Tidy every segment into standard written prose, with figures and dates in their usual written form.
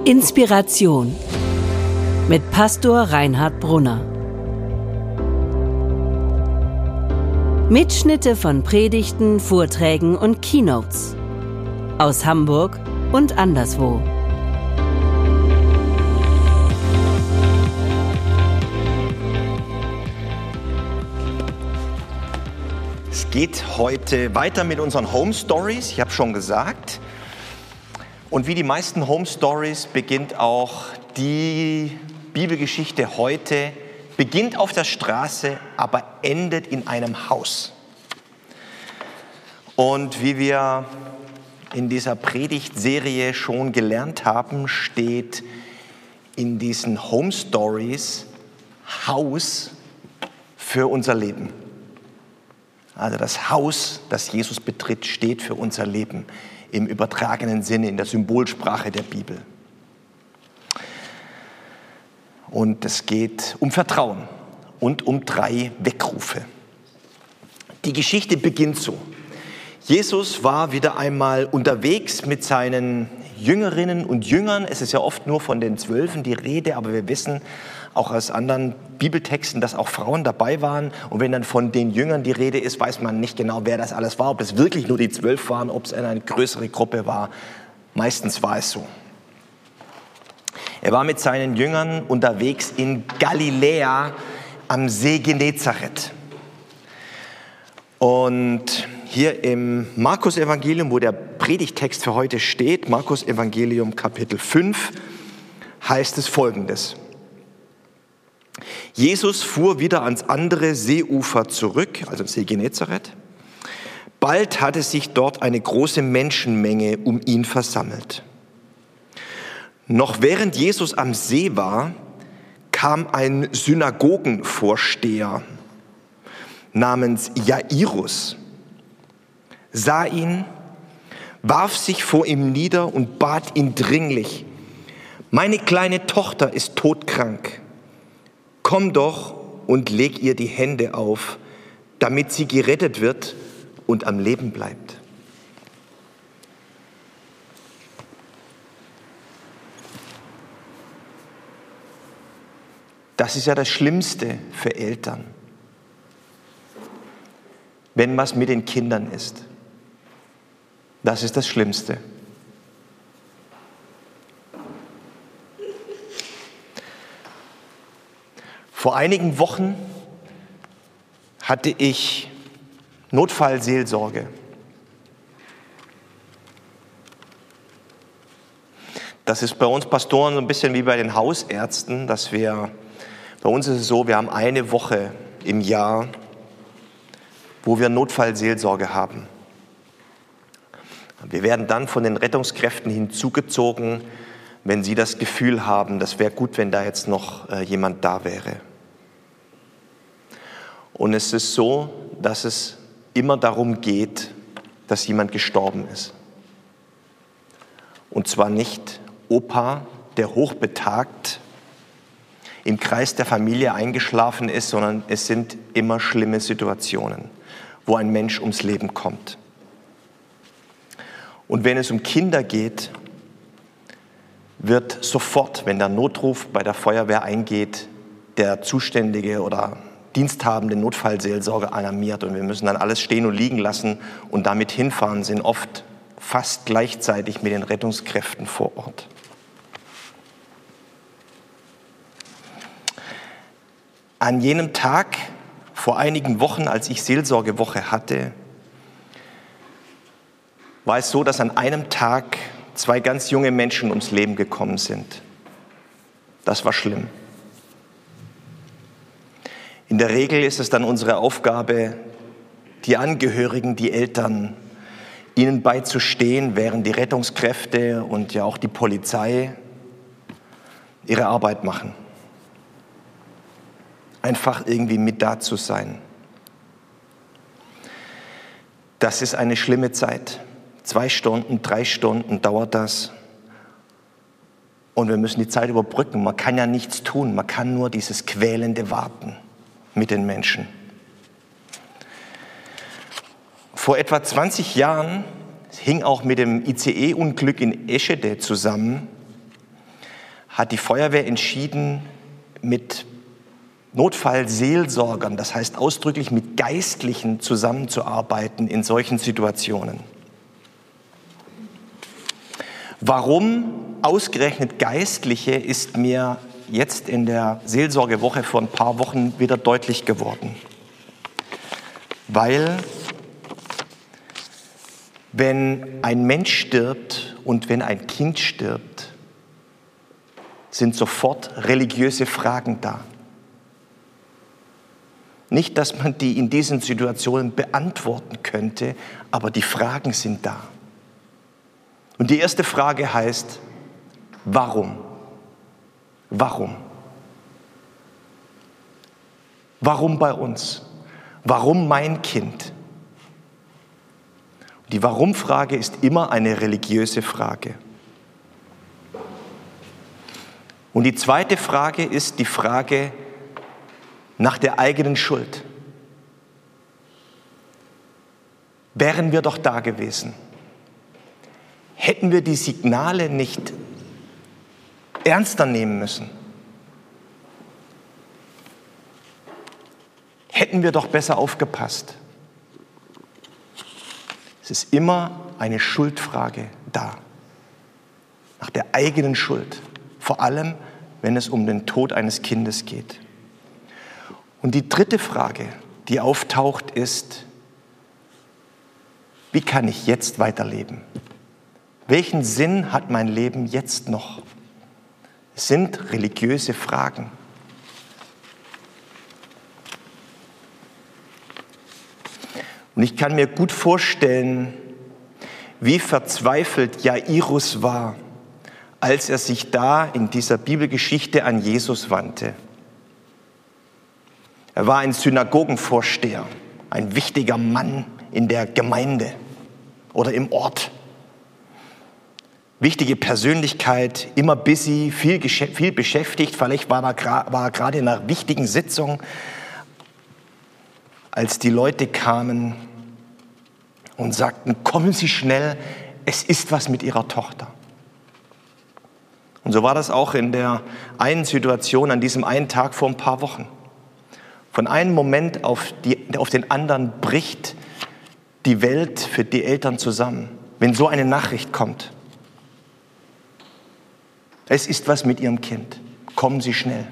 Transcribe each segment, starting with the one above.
Inspiration mit Pastor Reinhard Brunner. Mitschnitte von Predigten, Vorträgen und Keynotes aus Hamburg und anderswo. Es geht heute weiter mit unseren Home Stories, ich habe schon gesagt. Und wie die meisten Home Stories beginnt auch die Bibelgeschichte heute, beginnt auf der Straße, aber endet in einem Haus. Und wie wir in dieser Predigtserie schon gelernt haben, steht in diesen Home Stories Haus für unser Leben. Also das Haus, das Jesus betritt, steht für unser Leben im übertragenen Sinne, in der Symbolsprache der Bibel. Und es geht um Vertrauen und um 3 Weckrufe. Die Geschichte beginnt so. Jesus war wieder einmal unterwegs mit seinen Jüngerinnen und Jüngern. Es ist ja oft nur von den 12 die Rede, aber wir wissen auch aus anderen Bibeltexten, dass auch Frauen dabei waren. Und wenn dann von den Jüngern die Rede ist, weiß man nicht genau, wer das alles war, ob es wirklich nur die 12 waren, ob es eine größere Gruppe war. Meistens war es so. Er war mit seinen Jüngern unterwegs in Galiläa am See Genezareth. Und hier im Markus-Evangelium, wo der Predigtext für heute steht, Markus-Evangelium Kapitel 5, heißt es Folgendes. Jesus fuhr wieder ans andere Seeufer zurück, also See Genezareth. Bald hatte sich dort eine große Menschenmenge um ihn versammelt. Noch während Jesus am See war, kam ein Synagogenvorsteher namens Jairus, sah ihn, warf sich vor ihm nieder und bat ihn dringlich: Meine kleine Tochter ist todkrank. Komm doch und leg ihr die Hände auf, damit sie gerettet wird und am Leben bleibt. Das ist ja das Schlimmste für Eltern, wenn was mit den Kindern ist. Das ist das Schlimmste. Vor einigen Wochen hatte ich Notfallseelsorge. Das ist bei uns Pastoren so ein bisschen wie bei den Hausärzten, bei uns ist es so, wir haben eine Woche im Jahr, wo wir Notfallseelsorge haben. Wir werden dann von den Rettungskräften hinzugezogen, wenn sie das Gefühl haben, das wäre gut, wenn da jetzt noch jemand da wäre. Und es ist so, dass es immer darum geht, dass jemand gestorben ist. Und zwar nicht Opa, der hochbetagt im Kreis der Familie eingeschlafen ist, sondern es sind immer schlimme Situationen, wo ein Mensch ums Leben kommt. Und wenn es um Kinder geht, wird sofort, wenn der Notruf bei der Feuerwehr eingeht, der zuständige oder diensthabende Notfallseelsorger alarmiert. Und wir müssen dann alles stehen und liegen lassen und damit hinfahren, sind oft fast gleichzeitig mit den Rettungskräften vor Ort. An jenem Tag, vor einigen Wochen, als ich Seelsorgewoche hatte, war es so, dass an einem Tag 2 ganz junge Menschen ums Leben gekommen sind. Das war schlimm. In der Regel ist es dann unsere Aufgabe, die Angehörigen, die Eltern, ihnen beizustehen, während die Rettungskräfte und ja auch die Polizei ihre Arbeit machen. Einfach irgendwie mit da zu sein. Das ist eine schlimme Zeit. 2 Stunden, 3 Stunden dauert das. Und wir müssen die Zeit überbrücken. Man kann ja nichts tun. Man kann nur dieses quälende Warten mit den Menschen. Vor etwa 20 Jahren hing auch mit dem ICE-Unglück in Eschede zusammen. hat die Feuerwehr entschieden, mit Notfallseelsorgern, das heißt ausdrücklich mit Geistlichen zusammenzuarbeiten in solchen Situationen. Warum ausgerechnet Geistliche, ist mir jetzt in der Seelsorgewoche vor ein paar Wochen wieder deutlich geworden. Weil wenn ein Mensch stirbt und wenn ein Kind stirbt, sind sofort religiöse Fragen da. Nicht, dass man die in diesen Situationen beantworten könnte, aber die Fragen sind da. Und die erste Frage heißt, warum? Warum? Warum bei uns? Warum mein Kind? Die Warum-Frage ist immer eine religiöse Frage. Und die zweite Frage ist die Frage nach der eigenen Schuld. Wären wir doch da gewesen, hätten wir die Signale nicht ernster nehmen müssen, hätten wir doch besser aufgepasst. Es ist immer eine Schuldfrage da, nach der eigenen Schuld, vor allem, wenn es um den Tod eines Kindes geht. Und die dritte Frage, die auftaucht, ist, wie kann ich jetzt weiterleben? Welchen Sinn hat mein Leben jetzt noch? Es sind religiöse Fragen. Und ich kann mir gut vorstellen, wie verzweifelt Jairus war, als er sich da in dieser Bibelgeschichte an Jesus wandte. Er war ein Synagogenvorsteher, ein wichtiger Mann in der Gemeinde oder im Ort. Wichtige Persönlichkeit, immer busy, viel beschäftigt. Vielleicht war er gerade in einer wichtigen Sitzung, als die Leute kamen und sagten, kommen Sie schnell, es ist was mit Ihrer Tochter. Und so war das auch in der einen Situation an diesem einen Tag vor ein paar Wochen. Von einem Moment auf den anderen bricht die Welt für die Eltern zusammen, wenn so eine Nachricht kommt. Es ist was mit Ihrem Kind. Kommen Sie schnell.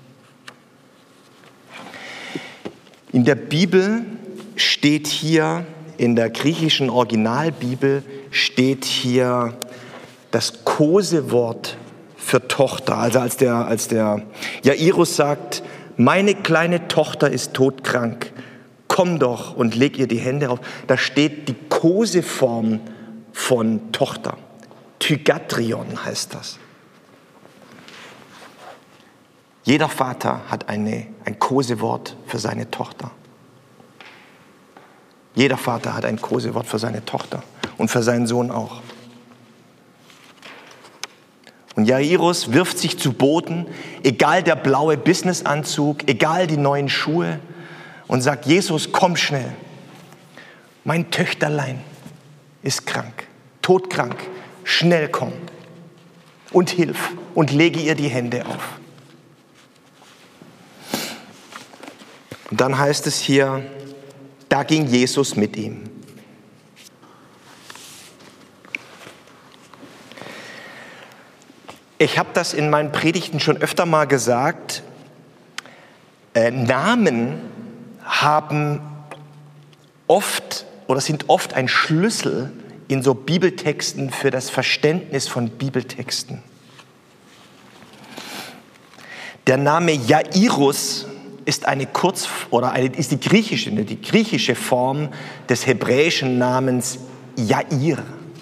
In der Bibel steht hier, in der griechischen Originalbibel steht hier das Kosewort für Tochter. Also als der Jairus sagt, meine kleine Tochter ist todkrank, komm doch und leg ihr die Hände auf. Da steht die Koseform von Tochter. Tygatrion heißt das. Jeder Vater hat ein Kosewort für seine Tochter. Jeder Vater hat ein Kosewort für seine Tochter und für seinen Sohn auch. Und Jairus wirft sich zu Boden, egal der blaue Businessanzug, egal die neuen Schuhe, und sagt, Jesus, komm schnell. Mein Töchterlein ist krank, todkrank, schnell komm und hilf und lege ihr die Hände auf. Und dann heißt es hier, da ging Jesus mit ihm. Ich habe das in meinen Predigten schon öfter mal gesagt. Namen haben oft oder sind oft ein Schlüssel in so Bibeltexten für das Verständnis von Bibeltexten. Der Name Jairus ist ist die griechische Form des hebräischen Namens Jair.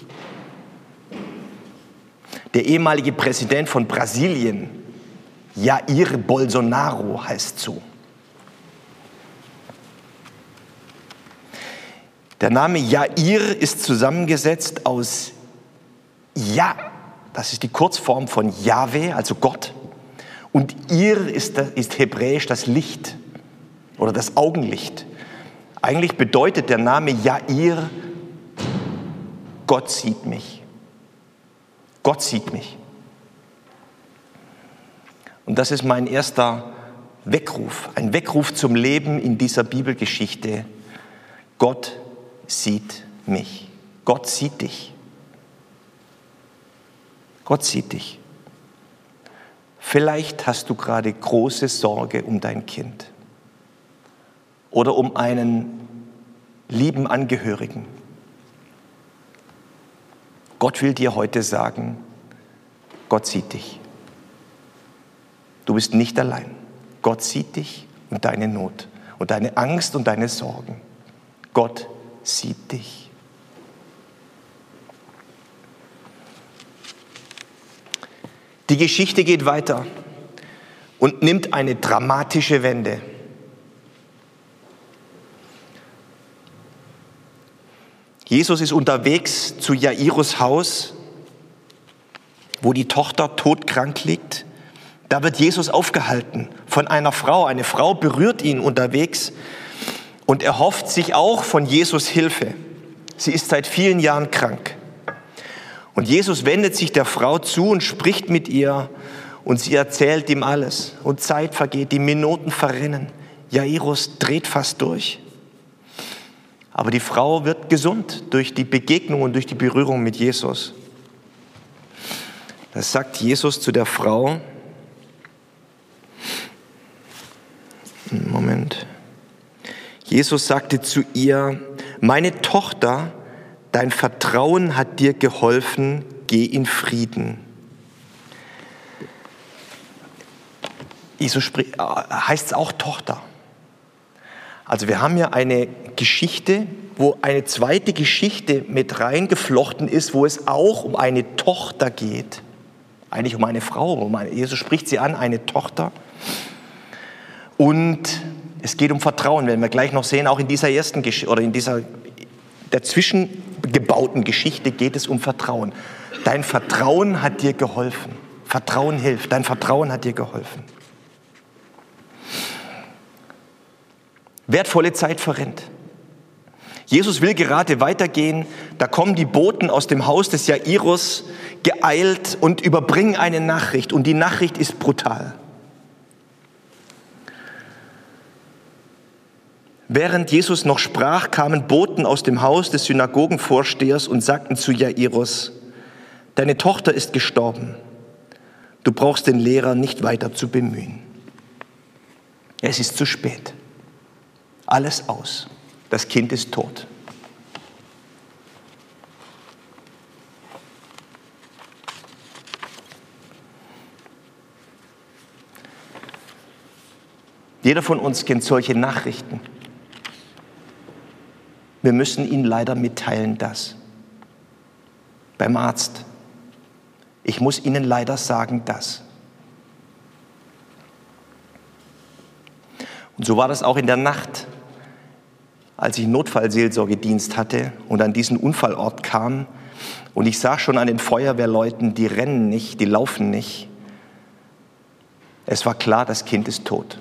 Der ehemalige Präsident von Brasilien, Jair Bolsonaro, heißt so. Der Name Jair ist zusammengesetzt aus Ja, das ist die Kurzform von Jahwe, also Gott. Und Ir ist hebräisch das Licht oder das Augenlicht. Eigentlich bedeutet der Name Jair, Gott sieht mich. Gott sieht mich. Und das ist mein erster Weckruf, ein Weckruf zum Leben in dieser Bibelgeschichte. Gott sieht mich. Gott sieht dich. Gott sieht dich. Vielleicht hast du gerade große Sorge um dein Kind oder um einen lieben Angehörigen. Gott will dir heute sagen, Gott sieht dich. Du bist nicht allein. Gott sieht dich und deine Not und deine Angst und deine Sorgen. Gott sieht dich. Die Geschichte geht weiter und nimmt eine dramatische Wende. Jesus ist unterwegs zu Jairus Haus, wo die Tochter todkrank liegt. Da wird Jesus aufgehalten von einer Frau. Eine Frau berührt ihn unterwegs und er hofft sich auch von Jesus Hilfe. Sie ist seit vielen Jahren krank. Und Jesus wendet sich der Frau zu und spricht mit ihr und sie erzählt ihm alles. Und Zeit vergeht, die Minuten verrinnen. Jairus dreht fast durch. Aber die Frau wird gesund durch die Begegnung und durch die Berührung mit Jesus. Das sagt Jesus zu der Frau. Moment. Jesus sagte zu ihr, meine Tochter, dein Vertrauen hat dir geholfen, geh in Frieden. Jesus heißt es auch Tochter. Also wir haben hier eine Geschichte, wo eine zweite Geschichte mit reingeflochten ist, wo es auch um eine Tochter geht. Eigentlich um eine Frau. Jesus spricht sie an, eine Tochter. Und es geht um Vertrauen, werden wir gleich noch sehen. Auch in dieser ersten Geschichte oder in dieser dazwischen gebauten Geschichte geht es um Vertrauen. Dein Vertrauen hat dir geholfen. Vertrauen hilft. Dein Vertrauen hat dir geholfen. Wertvolle Zeit verrinnt. Jesus will gerade weitergehen. Da kommen die Boten aus dem Haus des Jairus geeilt und überbringen eine Nachricht. Und die Nachricht ist brutal. Während Jesus noch sprach, kamen Boten aus dem Haus des Synagogenvorstehers und sagten zu Jairus, deine Tochter ist gestorben. Du brauchst den Lehrer nicht weiter zu bemühen. Es ist zu spät. Alles aus. Das Kind ist tot. Jeder von uns kennt solche Nachrichten. Wir müssen Ihnen leider mitteilen, dass beim Arzt, ich muss Ihnen leider sagen, dass. Und so war das auch in der Nacht, als ich Notfallseelsorgedienst hatte und an diesen Unfallort kam. Und ich sah schon an den Feuerwehrleuten, die rennen nicht, die laufen nicht. Es war klar, das Kind ist tot.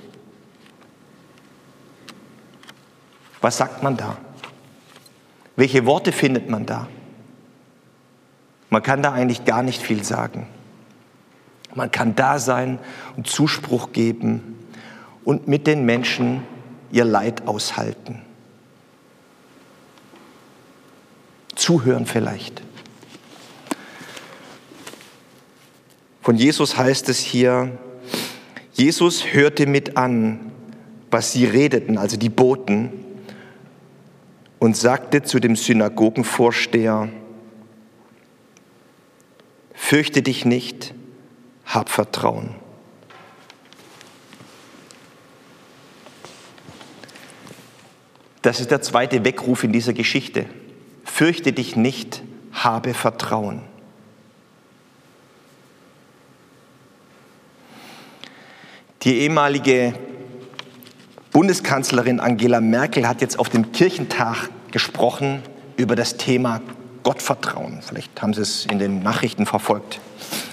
Was sagt man da? Welche Worte findet man da? Man kann da eigentlich gar nicht viel sagen. Man kann da sein und Zuspruch geben und mit den Menschen ihr Leid aushalten. Zuhören vielleicht. Von Jesus heißt es hier, Jesus hörte mit an, was sie redeten, also die Boten, und sagte zu dem Synagogenvorsteher, fürchte dich nicht, hab Vertrauen. Das ist der zweite Weckruf in dieser Geschichte. Fürchte dich nicht, habe Vertrauen. Die ehemalige Bundeskanzlerin Angela Merkel hat jetzt auf dem Kirchentag gesprochen über das Thema Gottvertrauen. Vielleicht haben Sie es in den Nachrichten verfolgt.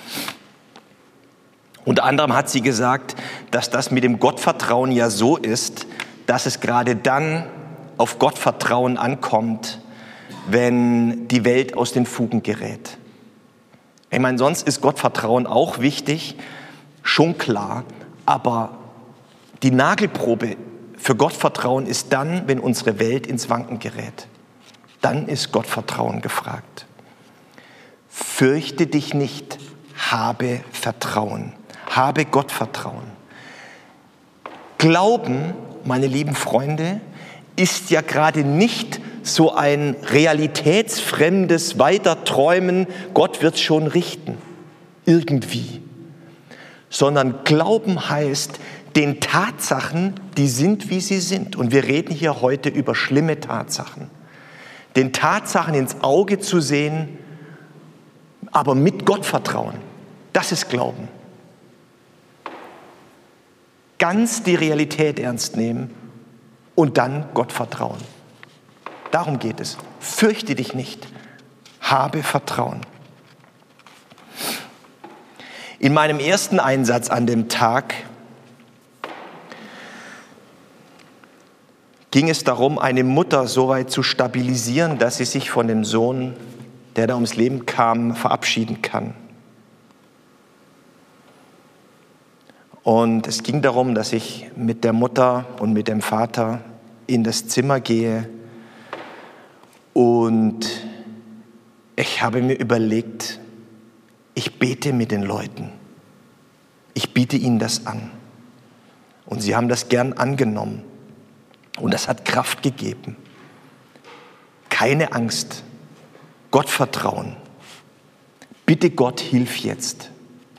Unter anderem hat sie gesagt, dass das mit dem Gottvertrauen ja so ist, dass es gerade dann auf Gottvertrauen ankommt, wenn die Welt aus den Fugen gerät. Ich meine, sonst ist Gottvertrauen auch wichtig. Schon klar, aber die Nagelprobe für Gottvertrauen ist dann, wenn unsere Welt ins Wanken gerät. Dann ist Gottvertrauen gefragt. Fürchte dich nicht, habe Vertrauen, habe Gottvertrauen. Glauben, meine lieben Freunde, ist ja gerade nicht so ein realitätsfremdes Weiterträumen, Gott wird's schon richten, irgendwie. Sondern Glauben heißt, den Tatsachen, die sind, wie sie sind. Und wir reden hier heute über schlimme Tatsachen. Den Tatsachen ins Auge zu sehen, aber mit Gottvertrauen. Das ist Glauben. Ganz die Realität ernst nehmen und dann Gott vertrauen. Darum geht es. Fürchte dich nicht. Habe Vertrauen. In meinem ersten Einsatz an dem Tag ging es darum, eine Mutter so weit zu stabilisieren, dass sie sich von dem Sohn, der da ums Leben kam, verabschieden kann. Und es ging darum, dass ich mit der Mutter und mit dem Vater in das Zimmer gehe. Und ich habe mir überlegt, ich bete mit den Leuten. Ich biete ihnen das an. Und sie haben das gern angenommen. Und das hat Kraft gegeben. Keine Angst. Gottvertrauen. Bitte Gott, hilf jetzt.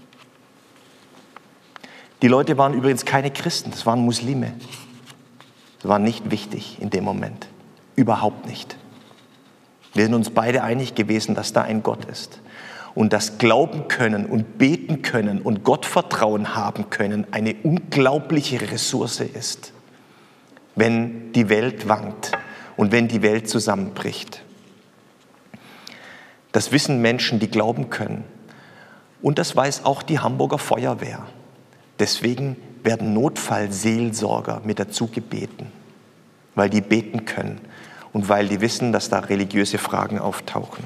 Die Leute waren übrigens keine Christen, das waren Muslime. Das war nicht wichtig in dem Moment. Überhaupt nicht. Wir sind uns beide einig gewesen, dass da ein Gott ist. Und dass Glauben können und beten können und Gottvertrauen haben können eine unglaubliche Ressource ist, wenn die Welt wankt und wenn die Welt zusammenbricht. Das wissen Menschen, die glauben können. Und das weiß auch die Hamburger Feuerwehr. Deswegen werden Notfallseelsorger mit dazu gebeten, weil die beten können und weil die wissen, dass da religiöse Fragen auftauchen.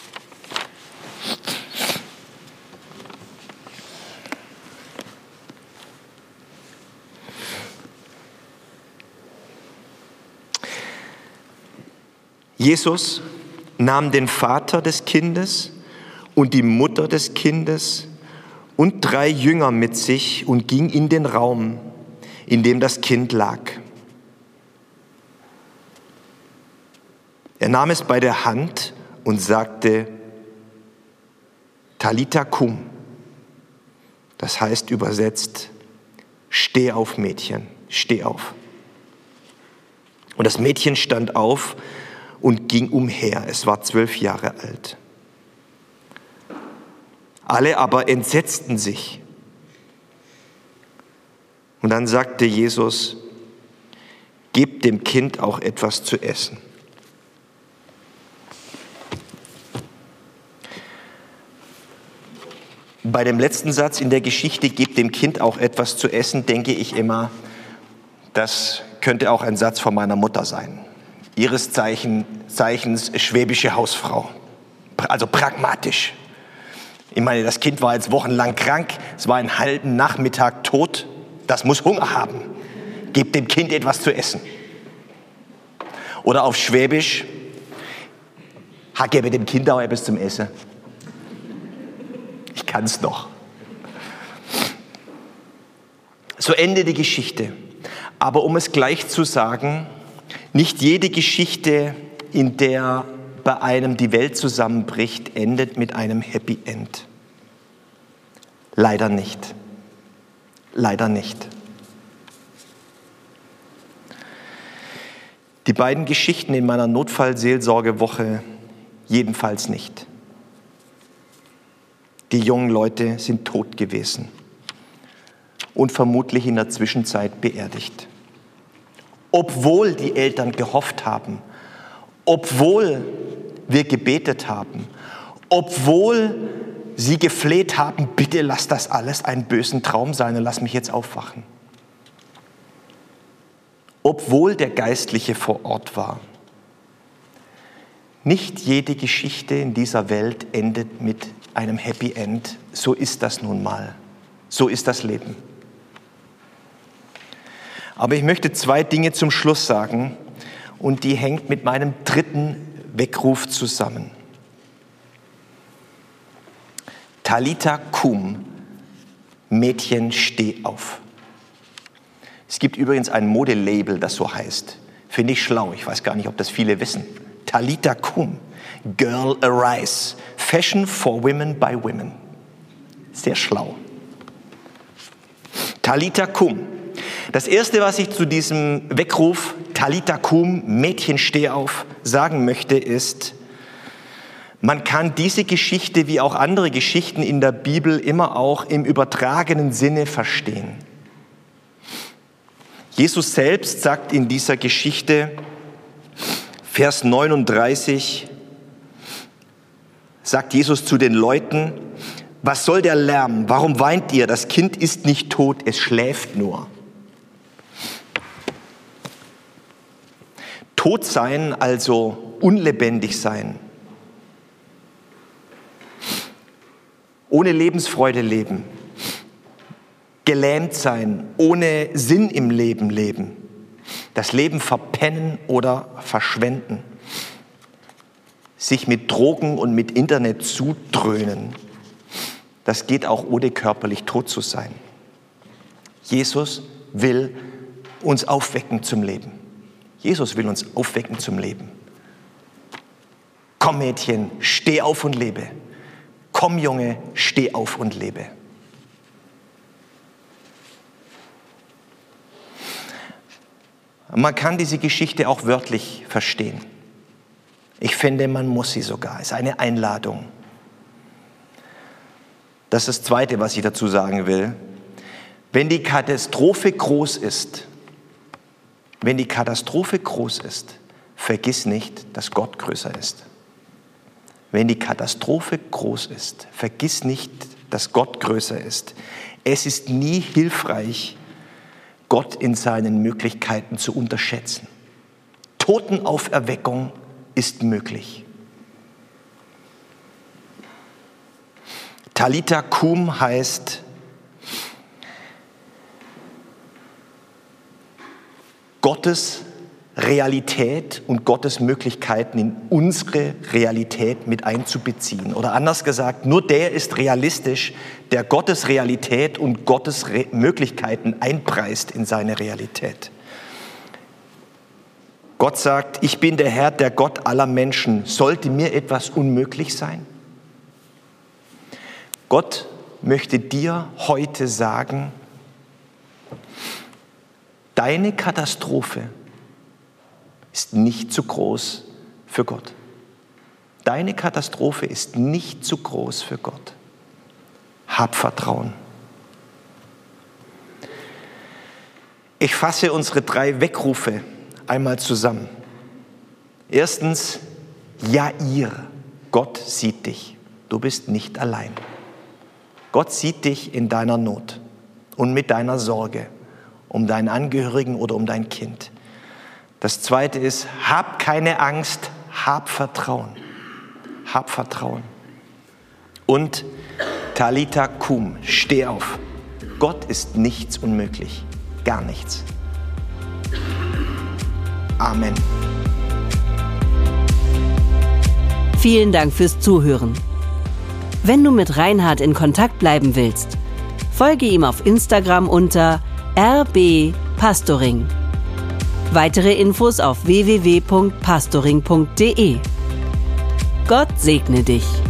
Jesus nahm den Vater des Kindes und die Mutter des Kindes und 3 Jünger mit sich und ging in den Raum, in dem das Kind lag. Er nahm es bei der Hand und sagte, Talita kum. Das heißt übersetzt, steh auf, Mädchen, steh auf. Und das Mädchen stand auf und ging umher. Es war 12 Jahre alt. Alle aber entsetzten sich. Und dann sagte Jesus, gebt dem Kind auch etwas zu essen. Bei dem letzten Satz in der Geschichte, gebt dem Kind auch etwas zu essen, denke ich immer, das könnte auch ein Satz von meiner Mutter sein. Ihres Zeichens schwäbische Hausfrau. Also pragmatisch. Ich meine, das Kind war jetzt wochenlang krank, es war einen halben Nachmittag tot, das muss Hunger haben. Gebt dem Kind etwas zu essen. Oder auf Schwäbisch, gebe dem Kind auch etwas zum Essen. Ich kann es noch. So endet die Geschichte. Aber um es gleich zu sagen, nicht jede Geschichte, in der bei einem die Welt zusammenbricht, endet mit einem Happy End. Leider nicht. Leider nicht. Die beiden Geschichten in meiner Notfallseelsorgewoche jedenfalls nicht. Die jungen Leute sind tot gewesen und vermutlich in der Zwischenzeit beerdigt. Obwohl die Eltern gehofft haben, obwohl wir gebetet haben, obwohl sie gefleht haben, bitte lass das alles einen bösen Traum sein und lass mich jetzt aufwachen. Obwohl der Geistliche vor Ort war. Nicht jede Geschichte in dieser Welt endet mit einem Happy End. So ist das nun mal. So ist das Leben. Aber ich möchte 2 Dinge zum Schluss sagen und die hängt mit meinem 3. Weckruf zusammen. Talitha kum, Mädchen, steh auf. Es gibt übrigens ein Modelabel, das so heißt. Finde ich schlau, ich weiß gar nicht, ob das viele wissen. Talitha kum, Girl arise, Fashion for women by women. Sehr schlau. Talitha kum. Das Erste, was ich zu diesem Weckruf Talitha kum, Mädchen, steh auf, sagen möchte, ist, man kann diese Geschichte wie auch andere Geschichten in der Bibel immer auch im übertragenen Sinne verstehen. Jesus selbst sagt in dieser Geschichte, Vers 39, sagt Jesus zu den Leuten, was soll der Lärm? Warum weint ihr? Das Kind ist nicht tot, es schläft nur. Tot sein, also unlebendig sein. Ohne Lebensfreude leben. Gelähmt sein, ohne Sinn im Leben leben. Das Leben verpennen oder verschwenden. Sich mit Drogen und mit Internet zudröhnen. Das geht auch ohne körperlich tot zu sein. Jesus will uns aufwecken zum Leben. Jesus will uns aufwecken zum Leben. Komm Mädchen, steh auf und lebe. Komm Junge, steh auf und lebe. Man kann diese Geschichte auch wörtlich verstehen. Ich finde, man muss sie sogar. Es ist eine Einladung. Das ist das Zweite, was ich dazu sagen will. Wenn die Katastrophe groß ist, vergiss nicht, dass Gott größer ist. Wenn die Katastrophe groß ist, vergiss nicht, dass Gott größer ist. Es ist nie hilfreich, Gott in seinen Möglichkeiten zu unterschätzen. Totenauferweckung ist möglich. Talitha kum heißt, Gottes Realität und Gottes Möglichkeiten in unsere Realität mit einzubeziehen. Oder anders gesagt, nur der ist realistisch, der Gottes Realität und Gottes Möglichkeiten einpreist in seine Realität. Gott sagt, ich bin der Herr, der Gott aller Menschen. Sollte mir etwas unmöglich sein? Gott möchte dir heute sagen, deine Katastrophe ist nicht zu groß für Gott. Deine Katastrophe ist nicht zu groß für Gott. Hab Vertrauen. Ich fasse unsere 3 Weckrufe einmal zusammen. Erstens, Jair, Gott sieht dich. Du bist nicht allein. Gott sieht dich in deiner Not und mit deiner Sorge um deinen Angehörigen oder um dein Kind. Das Zweite ist, hab keine Angst, hab Vertrauen. Hab Vertrauen. Und Talitha kum, steh auf. Gott ist nichts unmöglich, gar nichts. Amen. Vielen Dank fürs Zuhören. Wenn du mit Reinhard in Kontakt bleiben willst, folge ihm auf Instagram unter rbpastoring. Weitere Infos auf www.pastoring.de. Gott segne dich.